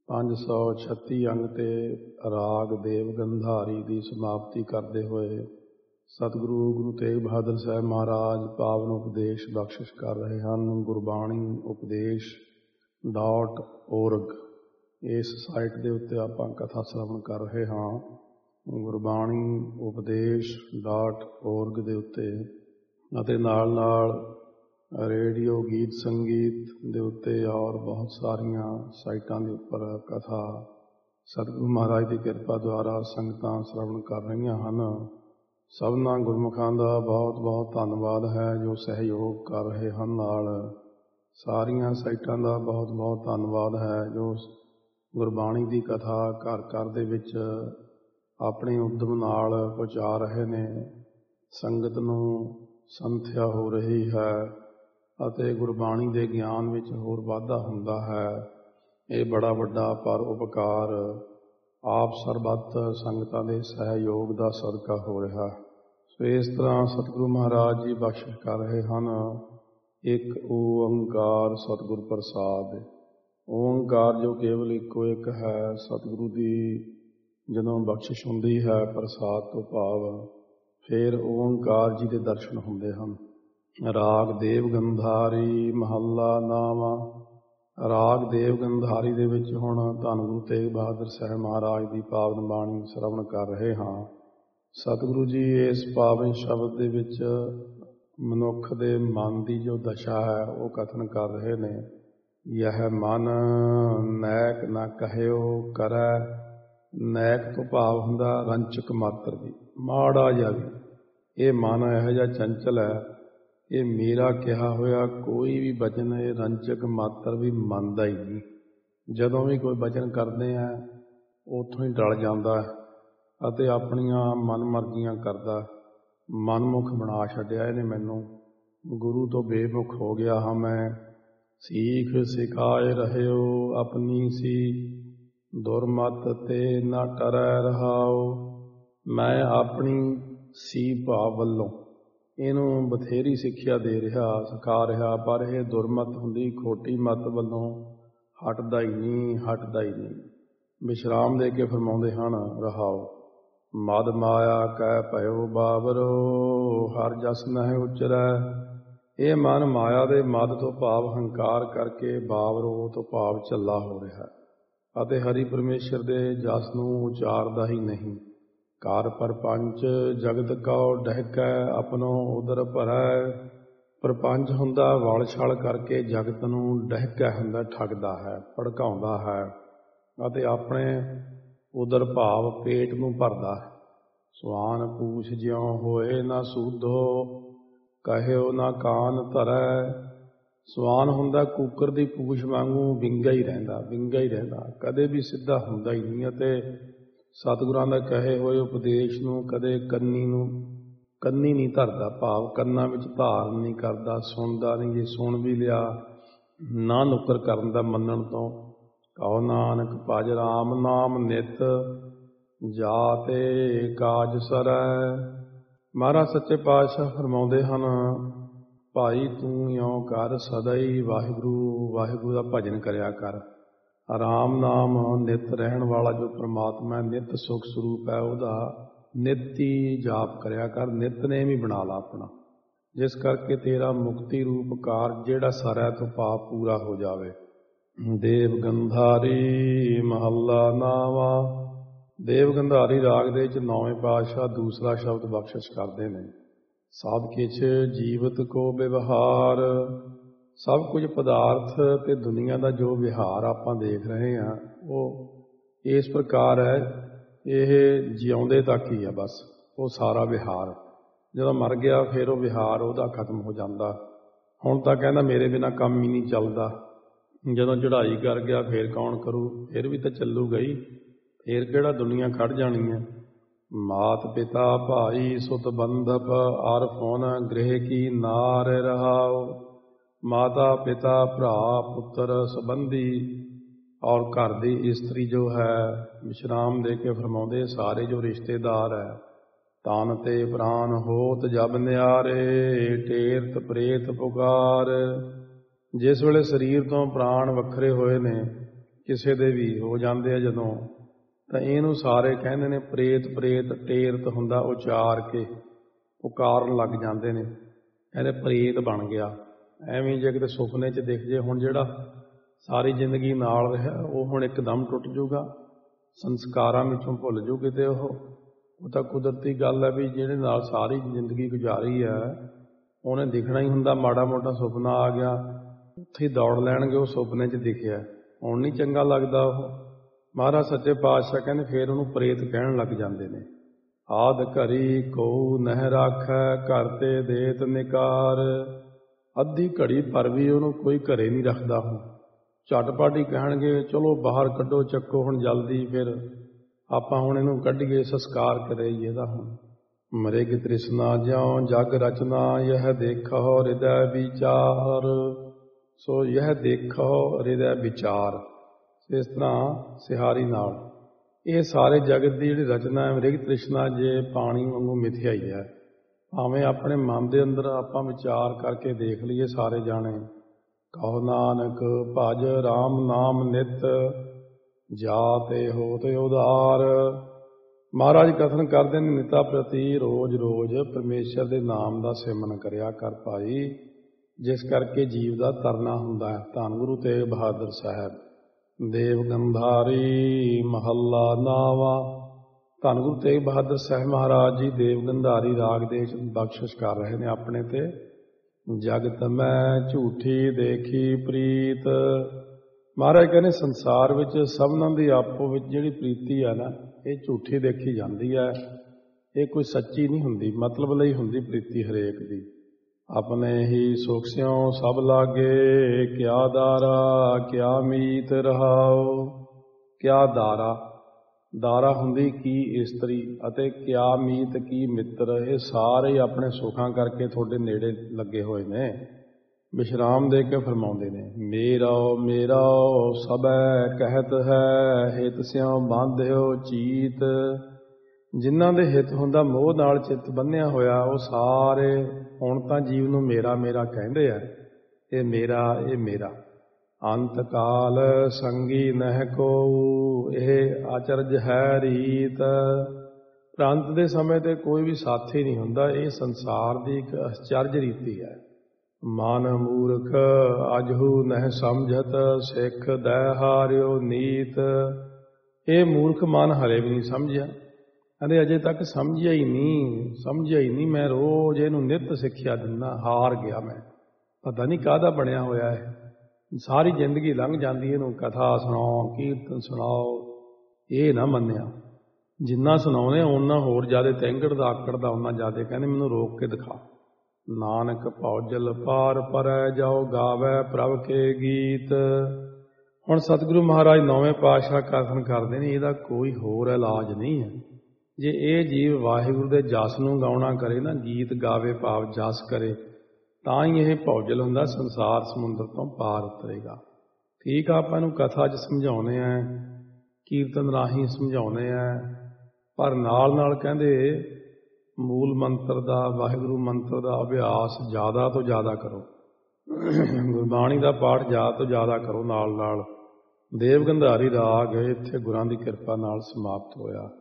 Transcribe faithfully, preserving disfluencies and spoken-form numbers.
ਪੰਜ ਸੌ ਛੱਤੀ ਅੰਗ ਤੇ ਰਾਗ ਦੇਵ ਗੰਧਾਰੀ ਦੀ ਸਮਾਪਤੀ ਕਰਦੇ ਹੋਏ ਸਤਿਗੁਰੂ ਗੁਰੂ ਤੇਗ ਬਹਾਦਰ ਸਾਹਿਬ ਮਹਾਰਾਜ ਪਾਵਨ ਉਪਦੇਸ਼ ਬਖਸ਼ਿਸ਼ ਕਰ ਰਹੇ ਹਨ। ਗੁਰਬਾਣੀ ਉਪਦੇਸ਼ ਡਾਟ ਓਰਗ ਇਸ ਸਾਈਟ ਦੇ ਉੱਤੇ ਆਪਾਂ ਕਥਾ ਸ਼ਰਵਣ ਕਰ ਰਹੇ ਹਾਂ। ਗੁਰਬਾਣੀ ਉਪਦੇਸ਼ ਡਾਟ ਓਰਗ ਦੇ ਉੱਤੇ ਅਤੇ ਨਾਲ ਨਾਲ ਰੇਡੀਓ ਗੀਤ ਸੰਗੀਤ ਦੇ ਉੱਤੇ ਔਰ ਬਹੁਤ ਸਾਰੀਆਂ ਸਾਈਟਾਂ ਦੇ ਉੱਪਰ ਕਥਾ ਸਤਿਗੁਰੂ ਮਹਾਰਾਜ ਦੀ ਕਿਰਪਾ ਦੁਆਰਾ ਸੰਗਤਾਂ ਸ਼ਰਵਣ ਕਰ ਰਹੀਆਂ ਹਨ। ਸਭਨਾਂ ਗੁਰਮੁਖਾਂ ਦਾ ਬਹੁਤ ਬਹੁਤ ਧੰਨਵਾਦ ਹੈ ਜੋ ਸਹਿਯੋਗ ਕਰ ਰਹੇ ਹਨ। ਨਾਲ ਸਾਰੀਆਂ ਸਾਈਟਾਂ ਦਾ ਬਹੁਤ ਬਹੁਤ ਧੰਨਵਾਦ ਹੈ ਜੋ ਗੁਰਬਾਣੀ ਦੀ ਕਥਾ ਘਰ ਘਰ ਦੇ ਵਿੱਚ ਆਪਣੇ ਉਦਮ ਨਾਲ ਪਹੁੰਚਾ ਰਹੇ ਨੇ। ਸੰਗਤ ਨੂੰ ਸੰਥਿਆ ਹੋ ਰਹੀ ਹੈ ਅਤੇ ਗੁਰਬਾਣੀ ਦੇ ਗਿਆਨ ਵਿੱਚ ਹੋਰ ਵਾਧਾ ਹੁੰਦਾ ਹੈ। ਇਹ ਬੜਾ ਵੱਡਾ ਪਰ ਉਪਕਾਰ ਆਪ ਸਰਬੱਤ ਸੰਗਤਾਂ ਦੇ ਸਹਿਯੋਗ ਦਾ ਸਦਕਾ ਹੋ ਰਿਹਾ। ਸੋ ਇਸ ਤਰ੍ਹਾਂ ਸਤਿਗੁਰੂ ਮਹਾਰਾਜ ਜੀ ਬਖਸ਼ਿਸ਼ ਕਰ ਰਹੇ ਹਨ। ਇੱਕ ਓੰਕਾਰ ਸਤਿਗੁਰ ਪ੍ਰਸਾਦਿ। ਓੰਕਾਰ ਜੋ ਕੇਵਲ ਇੱਕੋ ਇੱਕ ਹੈ, ਸਤਿਗੁਰੂ ਦੀ ਜਦੋਂ ਬਖਸ਼ਿਸ਼ ਹੁੰਦੀ ਹੈ ਪ੍ਰਸਾਦ ਤੋਂ ਭਾਵ ਫਿਰ ਓੰਕਾਰ ਜੀ ਦੇ ਦਰਸ਼ਨ ਹੁੰਦੇ ਹਨ। ਰਾਗ ਦੇਵ ਗੰਧਾਰੀ ਮਹੱਲਾ ਨਾਵਾਂ। ਰਾਗ ਦੇਵ ਗੰਧਾਰੀ ਦੇ ਵਿੱਚ ਹੁਣ ਧੰਨ ਗੁਰੂ ਤੇਗ ਬਹਾਦਰ ਸਾਹਿਬ ਮਹਾਰਾਜ ਦੀ ਪਾਵਨ ਬਾਣੀ ਸ਼ਰਵਣ ਕਰ ਰਹੇ ਹਾਂ। ਸਤਿਗੁਰੂ ਜੀ ਇਸ ਪਾਵਨ ਸ਼ਬਦ ਦੇ ਵਿੱਚ ਮਨੁੱਖ ਦੇ ਮਨ ਦੀ ਜੋ ਦਸ਼ਾ ਹੈ ਉਹ ਕਥਨ ਕਰ ਰਹੇ ਨੇ। ਯਹ ਮਨ ਨੈਕ ਨਾ ਕਹਿਓ ਕਰੈ। ਨੈਕ ਤੋਂ ਭਾਵ ਹੁੰਦਾ ਰੰਚਕ ਮਾਤਰ ਵੀ, ਮਾੜਾ ਜਿਹਾ ਵੀ। ਇਹ ਮਨ ਇਹੋ ਜਿਹਾ ਚੰਚਲ ਹੈ, ਇਹ ਮੇਰਾ ਕਿਹਾ ਹੋਇਆ ਕੋਈ ਵੀ ਬਚਨ ਇਹ ਰੰਚਕ ਮਾਤਰ ਵੀ ਮੰਨਦਾ ਹੀ ਨਹੀਂ। ਜਦੋਂ ਵੀ ਕੋਈ ਬਚਨ ਕਰਦੇ ਆ ਉੱਥੋਂ ਹੀ ਟਲ ਜਾਂਦਾ ਅਤੇ ਆਪਣੀਆਂ ਮਨ ਮਰਜ਼ੀਆਂ ਕਰਦਾ। ਮਨਮੁਖ ਬਣਾ ਛੱਡਿਆ ਇਹਨੇ ਮੈਨੂੰ, ਗੁਰੂ ਤੋਂ ਬੇਮੁਖ ਹੋ ਗਿਆ ਹਾਂ ਮੈਂ। ਸੀਖ ਸਿਖਾਏ ਰਹਿਓ ਆਪਣੀ ਸੀ, ਦੁਰਮਤ ਤੇ ਨਾ ਟਰੈ ਰਹਾਓ। ਮੈਂ ਆਪਣੀ ਸੀ ਭਾਵ ਵੱਲੋਂ ਇਹਨੂੰ ਬਥੇਰੀ ਸਿੱਖਿਆ ਦੇ ਰਿਹਾ, ਸਿਖਾ ਰਿਹਾ, ਪਰ ਇਹ ਦੁਰਮਤ ਹੁੰਦੀ ਖੋਟੀ ਮਤ ਵੱਲੋਂ ਹਟਦਾ ਹੀ ਨਹੀਂ, ਹਟਦਾ ਹੀ ਨਹੀਂ। ਵਿਸ਼ਰਾਮ ਦੇ ਕੇ ਫਰਮਾਉਂਦੇ ਹਨ ਰਹਾਓ। ਮਦ ਮਾਇਆ ਕਹਿ ਭਇਓ ਬਾਬਰੋ, ਹਰ ਜਸ ਨਹਿ ਉਚਰੈ। ਇਹ ਮਨ ਮਾਇਆ ਦੇ ਮਦ ਤੋਂ ਭਾਵ ਹੰਕਾਰ ਕਰਕੇ ਬਾਬਰੋ ਤੋਂ ਭਾਵ ਝੱਲਾ ਹੋ ਰਿਹਾ ਅਤੇ ਹਰੀ ਪਰਮੇਸ਼ਰ ਦੇ ਜਸ ਨੂੰ ਉਚਾਰਦਾ ਹੀ ਨਹੀਂ। ਘਰ ਪਰਪੰਚ ਜਗਤ ਕਉ ਡਹਿਕੈ, ਆਪਣੋ ਉਦਰ ਭਰੈ। ਪਰਪੰਚ ਹੁੰਦਾ ਵਲ ਛਲ ਕਰਕੇ ਜਗਤ ਨੂੰ ਡਹਿਕੈ ਹੁੰਦਾ, ਠੱਗਦਾ ਹੈ, ਭੜਕਾਉਂਦਾ ਹੈ ਅਤੇ ਆਪਣੇ ਉਦਰ ਭਾਵ ਪੇਟ ਨੂੰ ਭਰਦਾ ਹੈ। ਸਵਾਨ ਪੂਛ ਜਿਉ ਹੋਏ ਨਾ ਸੂਧੋ, ਕਹਿਓ ਨਾ ਕਾਨ ਧਰੈ। ਸਵਾਨ ਹੁੰਦਾ ਕੂਕਰ ਦੀ ਪੂਛ ਵਾਂਗੂ ਵਿੰਗਾ ਹੀ ਰਹਿੰਦਾ, ਵਿੰਗਾ ਹੀ ਰਹਿੰਦਾ, ਕਦੇ ਵੀ ਸਿੱਧਾ ਹੁੰਦਾ ਹੀ ਨਹੀਂ ਅਤੇ ਸਤਿਗੁਰਾਂ ਦਾ ਕਹੇ ਹੋਏ ਉਪਦੇਸ਼ ਨੂੰ ਕਦੇ ਕੰਨੀ ਨੂੰ ਕੰਨੀ ਨਹੀਂ ਧਰਦਾ, ਭਾਵ ਕੰਨਾਂ ਵਿੱਚ ਧਾਰਨ ਨਹੀਂ ਕਰਦਾ, ਸੁਣਦਾ ਨਹੀਂ। ਜੇ ਸੁਣ ਵੀ ਲਿਆ ਨਾ ਨੁੱਕਰ ਕਰਨ ਦਾ ਮੰਨਣ ਤੋਂ। ਕਹੋ ਨਾਨਕ ਭਜ ਰਾਮ ਨਾਮ ਨਿਤ, ਜਾਤੇ ਕਾਜ ਸਰੈ। ਮਹਾਰਾਜ ਸੱਚੇ ਪਾਤਸ਼ਾਹ ਫਰਮਾਉਂਦੇ ਹਨ ਭਾਈ ਤੂੰ ਇਉਂ ਕਰ ਸਦਾ ਹੀ ਵਾਹਿਗੁਰੂ ਵਾਹਿਗੁਰੂ ਦਾ ਭਜਨ ਕਰਿਆ ਕਰ। ਰਾਮ ਨਾਮ ਨਿਤ ਰਹਿਣ ਵਾਲਾ ਜੋ ਪ੍ਰਮਾਤਮਾ ਨਿਤ ਸੁਖ ਸਰੂਪ ਹੈ ਉਹਦਾ ਨਿਤ ਹੀ ਜਾਪ ਕਰਿਆ ਕਰ, ਨਿਤਨੇਮ ਹੀ ਬਣਾ ਲਾ ਆਪਣਾ, ਜਿਸ ਕਰਕੇ ਤੇਰਾ ਮੁਕਤੀ ਰੂਪ ਕਾਰਜ ਜਿਹੜਾ ਸਰੈ ਤੋਂ ਪਾਪ ਪੂਰਾ ਹੋ ਜਾਵੇ। ਦੇਵ ਗੰਧਾਰੀ ਮਹੱਲਾ ਨਾਵਾਂ। ਦੇਵ ਗੰਧਾਰੀ ਰਾਗ ਦੇ ਵਿੱਚ ਨੌਵੇਂ ਪਾਤਸ਼ਾਹ ਦੂਸਰਾ ਸ਼ਬਦ ਬਖਸ਼ਿਸ਼ ਕਰਦੇ ਨੇ। ਸਭ ਕਿਛ ਜੀਵਤ ਕੋ ਵਿਵਹਾਰ। ਸਭ ਕੁਝ ਪਦਾਰਥ ਤੇ ਦੁਨੀਆ ਦਾ ਜੋ ਵਿਹਾਰ ਆਪਾਂ ਦੇਖ ਰਹੇ ਹਾਂ ਉਹ ਇਸ ਪ੍ਰਕਾਰ ਹੈ, ਇਹ ਜਿਉਂਦੇ ਤੱਕ ਹੀ ਆ ਬਸ ਉਹ ਸਾਰਾ ਵਿਹਾਰ। ਜਦੋਂ ਮਰ ਗਿਆ ਫਿਰ ਉਹ ਵਿਹਾਰ ਉਹਦਾ ਖਤਮ ਹੋ ਜਾਂਦਾ। ਹੁਣ ਤਾਂ ਕਹਿੰਦਾ ਮੇਰੇ ਬਿਨਾਂ ਕੰਮ ਹੀ ਨਹੀਂ ਚੱਲਦਾ। ਜਦੋਂ ਚੜ੍ਹਾਈ ਕਰ ਗਿਆ ਫਿਰ ਕੌਣ ਕਰੂ, ਫਿਰ ਵੀ ਤਾਂ ਚੱਲੂਗਾ ਹੀ, ਫਿਰ ਕਿਹੜਾ ਦੁਨੀਆ ਖੜ ਜਾਣੀ ਹੈ। ਮਾਤ ਪਿਤਾ ਭਾਈ ਸੁਤ ਬੰਧਪ, ਅਰ ਫੋਨ ਗ੍ਰਹਿ ਕੀ ਨਾਰ ਰਹਾਓ। ਮਾਤਾ ਪਿਤਾ ਭਰਾ ਪੁੱਤਰ ਸੰਬੰਧੀ ਔਰ ਘਰ ਦੀ ਇਸਤਰੀ ਜੋ ਹੈ, ਵਿਸ਼ਰਾਮ ਦੇ ਕੇ ਫਰਮਾਉਂਦੇ ਸਾਰੇ ਜੋ ਰਿਸ਼ਤੇਦਾਰ ਹੈ। ਤਨ ਤੇ ਪ੍ਰਾਨ ਹੋਤ ਜਬ ਨਿਆਰੇ, ਟੇਰਤ ਪ੍ਰੇਤ ਪੁਕਾਰ। ਜਿਸ ਵੇਲੇ ਸਰੀਰ ਤੋਂ ਪ੍ਰਾਣ ਵੱਖਰੇ ਹੋਏ ਨੇ, ਕਿਸੇ ਦੇ ਵੀ ਹੋ ਜਾਂਦੇ ਆ ਜਦੋਂ, ਤਾਂ ਇਹਨੂੰ ਸਾਰੇ ਕਹਿੰਦੇ ਨੇ ਪ੍ਰੇਤ ਪ੍ਰੇਤ ਟੇਰਤ ਹੁੰਦਾ ਉਚਾਰ ਕੇ ਪੁਕਾਰਨ ਲੱਗ ਜਾਂਦੇ ਨੇ, ਕਹਿੰਦੇ ਪ੍ਰੇਤ ਬਣ ਗਿਆ। ਐਵੇਂ ਜੇ ਕਿਤੇ ਸੁਪਨੇ 'ਚ ਦਿਖ ਜੇ, ਹੁਣ ਜਿਹੜਾ ਸਾਰੀ ਜ਼ਿੰਦਗੀ ਨਾਲ ਰਿਹਾ ਉਹ ਹੁਣ ਇੱਕਦਮ ਟੁੱਟ ਜੂਗਾ, ਸੰਸਕਾਰਾਂ ਵਿੱਚੋਂ ਭੁੱਲ ਜੂ ਕਿਤੇ ਉਹ ਉਹ ਤਾਂ ਕੁਦਰਤੀ ਗੱਲ ਹੈ ਵੀ ਜਿਹੜੇ ਨਾਲ ਸਾਰੀ ਜ਼ਿੰਦਗੀ ਗੁਜ਼ਾਰੀ ਹੈ ਉਹਨੇ ਦਿਖਣਾ ਹੀ ਹੁੰਦਾ। ਮਾੜਾ ਮੋਟਾ ਸੁਪਨਾ ਆ ਗਿਆ ਉੱਥੇ ਹੀ ਦੌੜ ਲੈਣਗੇ, ਉਹ ਸੁਪਨੇ 'ਚ ਦਿਖਿਆ, ਹੁਣ ਨਹੀਂ ਚੰਗਾ ਲੱਗਦਾ ਉਹ। ਮਹਾਰਾਜ ਸੱਚੇ ਪਾਤਸ਼ਾਹ ਕਹਿੰਦੇ ਫਿਰ ਉਹਨੂੰ ਪ੍ਰੇਤ ਕਹਿਣ ਲੱਗ ਜਾਂਦੇ ਨੇ। ਆਦ ਘੜੀ ਕਉ ਨਹਿ ਰਾਖੈ ਘਰ ਤੇ ਦੇਤ ਨਿਕਾਰ। ਅੱਧੀ ਘੜੀ ਪਰ ਵੀ ਉਹਨੂੰ ਕੋਈ ਘਰੇ ਨਹੀਂ ਰੱਖਦਾ। ਹੁਣ ਝਟਪਟ ਹੀ ਕਹਿਣਗੇ ਚਲੋ ਬਾਹਰ ਕੱਢੋ, ਚੱਕੋ ਹੁਣ ਜਲਦੀ, ਫਿਰ ਆਪਾਂ ਹੁਣ ਇਹਨੂੰ ਕੱਢੀਏ, ਸੰਸਕਾਰ ਕਰੀਏ ਇਹਦਾ। ਹੁਣ ਮ੍ਰਿਗ ਤ੍ਰਿਸ਼ਨਾ ਜਿਉ ਜਗ ਰਚਨਾ ਯਹ ਦੇਖੋ ਹਿਰਦੈ ਵਿਚਾਰ। ਸੋ ਯਹ ਦੇਖੋ ਹਿਰਦੈ ਵਿਚਾਰ, ਇਸ ਤਰ੍ਹਾਂ ਸਿਹਾਰੀ ਨਾਲ ਇਹ ਸਾਰੇ ਜਗਤ ਦੀ ਜਿਹੜੀ ਰਚਨਾ ਹੈ ਮ੍ਰਿਗ ਤ੍ਰਿਸ਼ਨਾ ਜੇ ਪਾਣੀ ਵਾਂਗੂ ਮਿਥਿਆ ਹੀ ਹੈ। ਭਾਵੇਂ ਆਪਣੇ ਮਨ ਦੇ ਅੰਦਰ ਆਪਾਂ ਵਿਚਾਰ ਕਰਕੇ ਦੇਖ ਲਈਏ ਸਾਰੇ ਜਾਣੇ। ਕਹੋ ਨਾਨਕ ਭਜ ਰਾਮ ਨਾਮ ਨਿਤ ਜਾਤੇ ਹੋਤ ਉਦਾਰ। ਮਹਾਰਾਜ ਕਥਨ ਕਰਦੇ ਨੇ ਨਿਤਾ ਪ੍ਰਤੀ ਰੋਜ਼ ਰੋਜ਼ ਪਰਮੇਸ਼ਰ ਦੇ ਨਾਮ ਦਾ ਸਿਮਰਨ ਕਰਿਆ ਕਰ ਭਾਈ, ਜਿਸ ਕਰਕੇ ਜੀਵ ਦਾ ਤਰਨਾ ਹੁੰਦਾ ਹੈ। ਧੰਨ ਗੁਰੂ ਤੇਗ ਬਹਾਦਰ ਸਾਹਿਬ। ਦੇਵ ਗੰਧਾਰੀ ਮਹੱਲਾ ਨਾਵਾ। ਧੰਨ ਗੁਰੂ ਤੇਗ ਬਹਾਦਰ ਸਾਹਿਬ ਮਹਾਰਾਜ ਜੀ ਦੇਵ ਗੰਧਾਰੀ ਰਾਗ ਦੇ ਬਖਸ਼ਿਸ਼ ਕਰ ਰਹੇ ਨੇ ਆਪਣੇ ਤੇ। ਜਗਤ ਮੈਂ ਝੂਠੀ ਦੇਖੀ ਪ੍ਰੀਤ। ਮਹਾਰਾਜ ਕਹਿੰਦੇ ਸੰਸਾਰ ਵਿੱਚ ਸਭਨਾਂ ਦੀ ਆਪੋ ਵਿੱਚ ਜਿਹੜੀ ਪ੍ਰੀਤੀ ਹੈ ਨਾ, ਇਹ ਝੂਠੀ ਦੇਖੀ ਜਾਂਦੀ ਹੈ, ਇਹ ਕੋਈ ਸੱਚੀ ਨਹੀਂ ਹੁੰਦੀ, ਮਤਲਬ ਲਈ ਹੁੰਦੀ ਪ੍ਰੀਤੀ ਹਰੇਕ ਦੀ। ਆਪਣੇ ਹੀ ਸੁਖ ਸਿਉ ਸਭ ਲਾਗੇ ਕਿਆ ਦਾਰਾ ਕਿਆ ਮੀਤ ਰਹਾਓ। ਕਿਆ ਦਾਰਾ, ਦਾਰਾ ਹੁੰਦੀ ਕੀ ਇਸਤਰੀ, ਅਤੇ ਕਿਆ ਮੀਤ ਕੀ ਮਿੱਤਰ। ਇਹ ਸਾਰੇ ਆਪਣੇ ਸੁਖਾਂ ਕਰਕੇ ਤੁਹਾਡੇ ਨੇੜੇ ਲੱਗੇ ਹੋਏ ਨੇ। ਵਿਸ਼ਰਾਮ ਦੇ ਕੇ ਫਰਮਾਉਂਦੇ ਨੇ ਮੇਰਾ ਮੇਰਾ ਸਭੈ ਕਹਿਤ ਹੈ ਹਿਤ ਸਿਉ ਬਾਂਧਿਓ ਚੀਤ। ਜਿਨ੍ਹਾਂ ਦੇ ਹਿੱਤ ਹੁੰਦਾ ਮੋਹ ਨਾਲ ਚਿੱਤ ਬੰਨਿਆ ਹੋਇਆ, ਉਹ ਸਾਰੇ ਹੁਣ ਤਾਂ ਜੀਵ ਨੂੰ ਮੇਰਾ ਮੇਰਾ ਕਹਿੰਦੇ ਆ। ਇਹ ਮੇਰਾ ਇਹ ਮੇਰਾ। ਅੰਤ ਕਾਲ ਸੰਗੀ ਨਹਿ ਕੋ ਇਹ ਆਚਰਜ ਹੈ ਰੀਤ। ਪਰ ਅੰਤ ਦੇ ਸਮੇਂ ਤੇ ਕੋਈ ਵੀ ਸਾਥੀ ਨਹੀਂ ਹੁੰਦਾ। ਇਹ ਸੰਸਾਰ ਦੀ ਇੱਕ ਅਚਰਜ ਰੀਤੀ ਹੈ। ਮਨ ਮੂਰਖ ਅਜਹੂ ਨਹਿ ਸਮਝਤ ਸਿੱਖ ਦੈ ਹਾਰਿਓ ਨੀਤ। ਇਹ ਮੂਰਖ ਮਨ ਹਲੇ ਵੀ ਨਹੀਂ ਸਮਝਿਆ, ਕਹਿੰਦੇ ਅਜੇ ਤੱਕ ਸਮਝਿਆ ਹੀ ਨਹੀਂ, ਸਮਝਿਆ ਹੀ ਨਹੀਂ। ਮੈਂ ਰੋਜ਼ ਇਹਨੂੰ ਨਿੱਤ ਸਿੱਖਿਆ ਦਿੰਦਾ, ਹਾਰ ਗਿਆ ਮੈਂ, ਪਤਾ ਨਹੀਂ ਕਾਹਦਾ ਬਣਿਆ ਹੋਇਆ ਹੈ। ਸਾਰੀ ਜ਼ਿੰਦਗੀ ਲੰਘ ਜਾਂਦੀ ਇਹਨੂੰ ਕਥਾ ਸੁਣਾਓ, ਕੀਰਤਨ ਸੁਣਾਓ, ਇਹ ਨਾ ਮੰਨਿਆ। ਜਿੰਨਾ ਸੁਣਾਉਂਦੇ ਓਨਾ ਹੋਰ ਜ਼ਿਆਦਾ ਤੈਂਗੜਦਾ ਆਕੜਦਾ, ਓਨਾ ਜ਼ਿਆਦਾ ਕਹਿੰਦੇ ਮੈਨੂੰ ਰੋਕ ਕੇ ਦਿਖਾ। ਨਾਨਕ ਭੌਜਲ ਪਾਰ ਪਰੈ ਜਾਓ ਗਾਵੈ ਪ੍ਰਭ ਕੇ ਗੀਤ। ਹੁਣ ਸਤਿਗੁਰੂ ਮਹਾਰਾਜ ਨੌਵੇਂ ਪਾਤਸ਼ਾਹ ਕਥਨ ਕਰਦੇ ਨੇ ਇਹਦਾ ਕੋਈ ਹੋਰ ਇਲਾਜ ਨਹੀਂ ਹੈ। ਜੇ ਇਹ ਜੀਵ ਵਾਹਿਗੁਰੂ ਦੇ ਜਸ ਨੂੰ ਗਾਉਣਾ ਕਰੇ ਨਾ, ਗੀਤ ਗਾਵੇ ਭਾਵ ਜਸ ਕਰੇ, ਤਾਂ ਹੀ ਇਹ ਭੌਜਲ ਹੁੰਦਾ, ਸੰਸਾਰ ਸਮੁੰਦਰ ਤੋਂ ਪਾਰ ਉਤਰੇਗਾ। ਠੀਕ ਆ, ਆਪਾਂ ਇਹਨੂੰ ਕਥਾ 'ਚ ਸਮਝਾਉਂਦੇ ਆ, ਕੀਰਤਨ ਰਾਹੀਂ ਸਮਝਾਉਂਦੇ ਆ, ਪਰ ਨਾਲ ਨਾਲ ਕਹਿੰਦੇ ਮੂਲ ਮੰਤਰ ਦਾ, ਵਾਹਿਗੁਰੂ ਮੰਤਰ ਦਾ ਅਭਿਆਸ ਜ਼ਿਆਦਾ ਤੋਂ ਜ਼ਿਆਦਾ ਕਰੋ। ਗੁਰਬਾਣੀ ਦਾ ਪਾਠ ਜ਼ਿਆਦਾ ਤੋਂ ਜ਼ਿਆਦਾ ਕਰੋ ਨਾਲ ਨਾਲ। ਦੇਵ ਗੰਧਾਰੀ ਰਾਗ ਇੱਥੇ ਗੁਰਾਂ ਦੀ ਕਿਰਪਾ ਨਾਲ ਸਮਾਪਤ ਹੋਇਆ।